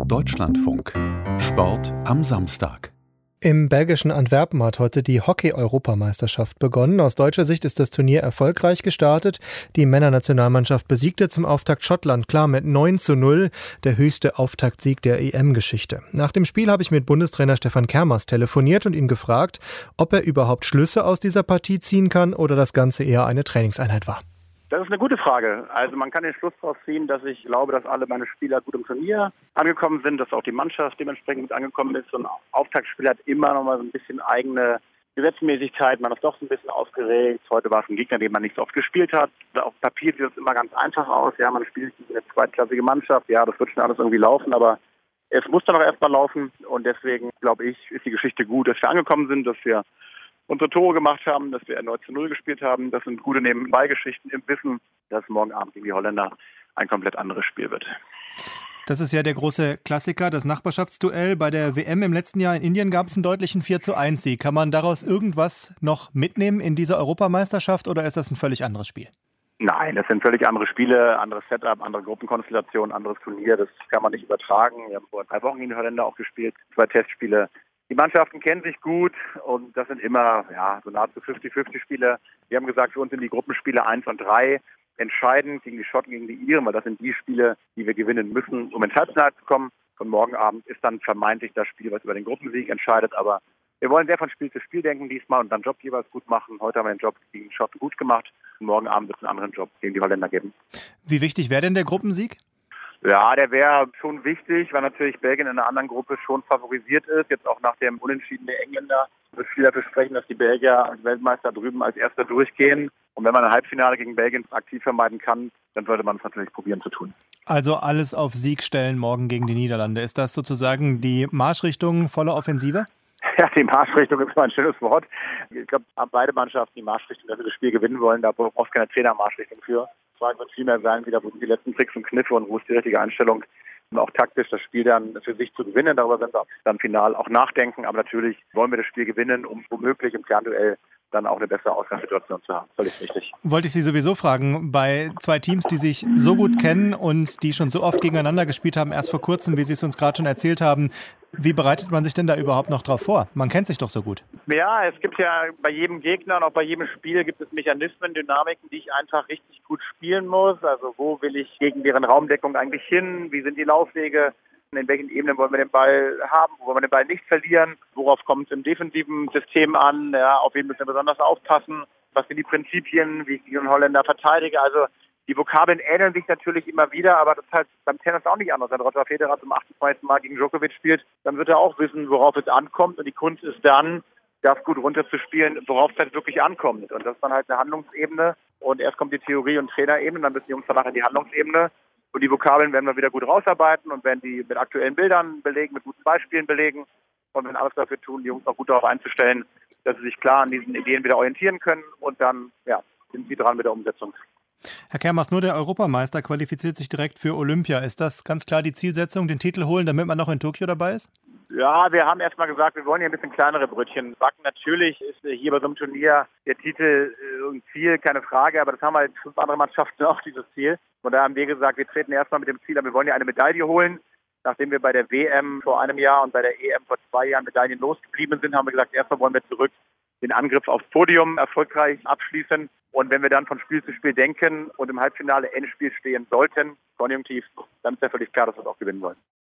Deutschlandfunk. Sport am Samstag. Im belgischen Antwerpen hat heute die Hockey-Europameisterschaft begonnen. Aus deutscher Sicht ist das Turnier erfolgreich gestartet. Die Männernationalmannschaft besiegte zum Auftakt Schottland klar mit 9:0, der höchste Auftaktsieg der EM-Geschichte. Nach dem Spiel habe ich mit Bundestrainer Stefan Kermas telefoniert und ihn gefragt, ob er überhaupt Schlüsse aus dieser Partie ziehen kann oder das Ganze eher eine Trainingseinheit war. Das ist eine gute Frage. Also man kann den Schluss daraus ziehen, dass ich glaube, dass alle meine Spieler gut im Turnier angekommen sind, dass auch die Mannschaft dementsprechend gut angekommen ist. So ein Auftaktspiel hat immer noch mal so ein bisschen eigene Gesetzmäßigkeit. Man ist doch so ein bisschen aufgeregt. Heute war es ein Gegner, den man nicht so oft gespielt hat. Auf Papier sieht es immer ganz einfach aus. Ja, man spielt gegen eine zweitklassige Mannschaft. Ja, das wird schon alles irgendwie laufen, aber es muss dann auch erstmal laufen. Und deswegen, glaube ich, ist die Geschichte gut, dass wir angekommen sind, dass wir unsere Tore gemacht haben, dass wir erneut zu 0 gespielt haben. Das sind gute Nebenbeigeschichten im Wissen, dass morgen Abend gegen die Holländer ein komplett anderes Spiel wird. Das ist ja der große Klassiker, das Nachbarschaftsduell. Bei der WM im letzten Jahr in Indien gab es einen deutlichen 4:1-Sieg. Kann man daraus irgendwas noch mitnehmen in dieser Europameisterschaft oder ist das ein völlig anderes Spiel? Nein, das sind völlig andere Spiele, anderes Setup, andere Gruppenkonstellation, anderes Turnier. Das kann man nicht übertragen. Wir haben vor 3 Wochen gegen die Holländer auch gespielt, 2 Testspiele. Die Mannschaften kennen sich gut und das sind immer so nahezu 50-50 Spiele. Wir haben gesagt, für uns sind die Gruppenspiele 1 und 3 entscheidend gegen die Schotten, gegen die Iren, weil das sind die Spiele, die wir gewinnen müssen, um ins Halbfinale zu kommen. Und morgen Abend ist dann vermeintlich das Spiel, was über den Gruppensieg entscheidet. Aber wir wollen sehr von Spiel zu Spiel denken diesmal und dann Job jeweils gut machen. Heute haben wir den Job gegen die Schotten gut gemacht und morgen Abend wird es einen anderen Job gegen die Holländer geben. Wie wichtig wäre denn der Gruppensieg? Ja, der wäre schon wichtig, weil natürlich Belgien in einer anderen Gruppe schon favorisiert ist. Jetzt auch nach dem Unentschieden der Engländer wird viel dafür sprechen, dass die Belgier als Weltmeister drüben als Erster durchgehen. Und wenn man ein Halbfinale gegen Belgien aktiv vermeiden kann, dann sollte man es natürlich probieren zu tun. Also alles auf Sieg stellen morgen gegen die Niederlande. Ist das sozusagen die Marschrichtung voller Offensive? Ja, die Marschrichtung ist mal ein schönes Wort. Ich glaube, beide Mannschaften die Marschrichtung, dass wir das Spiel gewinnen wollen. Da braucht es keine Trainermarschrichtung für. Die Frage wird vielmehr sein, wieder, wo sind die letzten Tricks und Kniffe und wo ist die richtige Einstellung, um auch taktisch das Spiel dann für sich zu gewinnen. Darüber werden wir dann final auch nachdenken. Aber natürlich wollen wir das Spiel gewinnen, um womöglich im Kernduell dann auch eine bessere Ausgangssituation zu haben. Völlig richtig. Wollte ich Sie sowieso fragen, bei 2 Teams, die sich so gut kennen und die schon so oft gegeneinander gespielt haben, erst vor kurzem, wie Sie es uns gerade schon erzählt haben, wie bereitet man sich denn da überhaupt noch drauf vor? Man kennt sich doch so gut. Ja, es gibt ja bei jedem Gegner und auch bei jedem Spiel gibt es Mechanismen, Dynamiken, die ich einfach richtig gut spielen muss. Also wo will ich gegen deren Raumdeckung eigentlich hin? Wie sind die Laufwege? In welchen Ebenen wollen wir den Ball haben? Wo wollen wir den Ball nicht verlieren? Worauf kommt es im defensiven System an? Ja, auf wen müssen wir besonders aufpassen? Was sind die Prinzipien, wie ich die Holländer verteidige? Also die Vokabeln ähneln sich natürlich immer wieder, aber das ist halt beim Tennis auch nicht anders. Wenn Roger Federer zum 28. Mal gegen Djokovic spielt, dann wird er auch wissen, worauf es ankommt. Und die Kunst ist dann, das gut runterzuspielen, worauf es halt wirklich ankommt. Und das ist dann halt eine Handlungsebene. Und erst kommt die Theorie- und Trainerebene, dann müssen die Jungs danach in die Handlungsebene. Und die Vokabeln werden wir wieder gut rausarbeiten und werden die mit aktuellen Bildern belegen, mit guten Beispielen belegen. Und werden alles dafür tun, die Jungs auch gut darauf einzustellen, dass sie sich klar an diesen Ideen wieder orientieren können. Und dann sind sie dran mit der Umsetzung. Herr Kermas, nur der Europameister qualifiziert sich direkt für Olympia. Ist das ganz klar die Zielsetzung, den Titel holen, damit man noch in Tokio dabei ist? Ja, wir haben erstmal gesagt, wir wollen hier ein bisschen kleinere Brötchen backen. Natürlich ist hier bei so einem Turnier der Titel ein Ziel, keine Frage, aber das haben halt 5 andere Mannschaften auch, dieses Ziel. Von daher haben wir gesagt, wir treten erstmal mit dem Ziel an, wir wollen ja eine Medaille holen. Nachdem wir bei der WM vor einem Jahr und bei der EM vor 2 Jahren Medaillen losgeblieben sind, haben wir gesagt, erstmal wollen wir zurück den Angriff aufs Podium erfolgreich abschließen. Und wenn wir dann von Spiel zu Spiel denken und im Halbfinale Endspiel stehen sollten, konjunktiv, dann ist ja völlig klar, dass wir es auch gewinnen wollen.